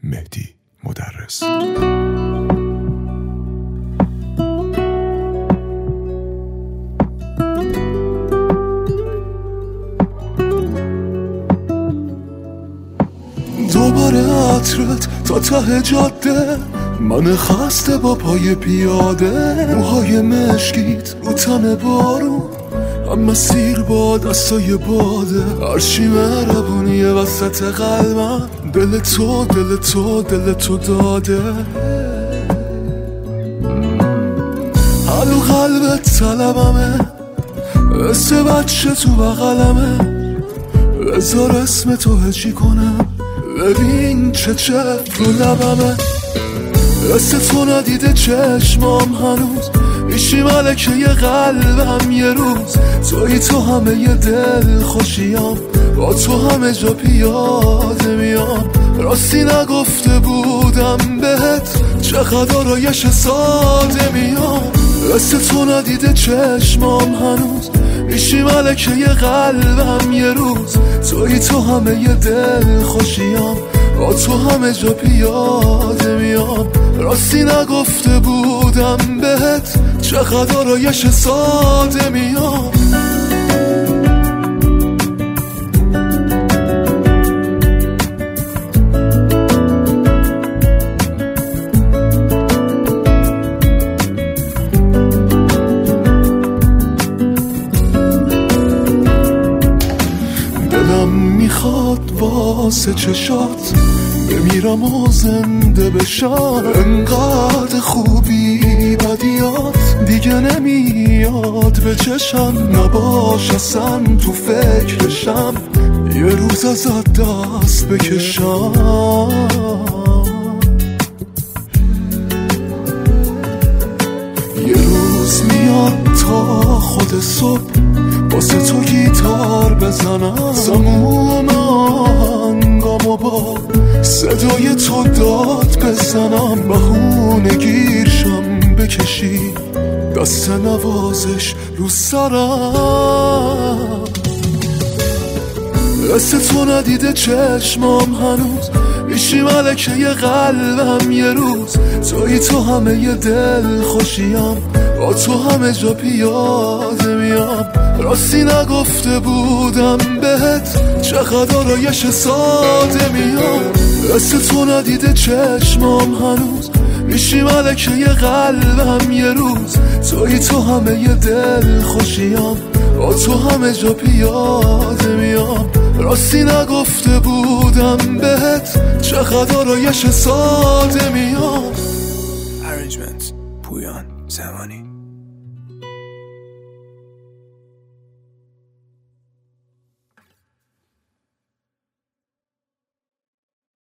مهدی مدرس. دوباره عطرت تا ته جاده، من خسته با پای پیاده، موهای مشکیت رو تن بارون، هم مسیر با دستای باده، هرچی مهربونیه وسط قلبم، دل تو دل تو دل تو داده. حلو قلبت طلبمه، حس بچه تو بغلمه، بذار اسم تو هجی کنم، ببین چه چفت رو لبمه. حس تو ندیده چشمام هنوز، ایشی ملکه ی قلبم یه روز، توی تو همه ی دل خوشیام، با تو همه جا پیاده میام. راستی نگفته بودم بهت، چقدر آرایش ساده میام. حس تو ندیده چشمام هنوز، ایشی ملکه ی قلبم یه روز، توی تو همه ی دل خوشیام، با تو همه جا پیاده میام. راستی نگفته بودم بهت، چقدر آرایش ساده میام. دلم میخواد واسه چشات بمیرم و زنده بشم، انقدر خوبی بدیات دیگه نمیاد به چشم، نباش اصلا تو فکرشم، یه روز ازت دست بکشم. یه روز میاد تا خود صبح، واسه تو گیتار بزنم، زموم آهنگامو با صدای تو داد بزنم، بهونه گیرشم بکشی دست نوازش رو سرم. حس تو ندیده چشمام هنوز، ایشی ملکه ی قلبم یه روز، توی تو همه ی دل خوشیام، با تو همه جا پیاده میام. راستی نگفته بودم بهت، چقدر آرایش ساده میام. حس تو ندیده چشمام هنوز، ایشی ملکه ی قلبم یه روز، توی تو همه ی دل خوشیام، با تو همه جا پیاده میام. راستی نگفته بودم بهت، چقدر آرایش ساده میام. Arrangement پویان زمانی.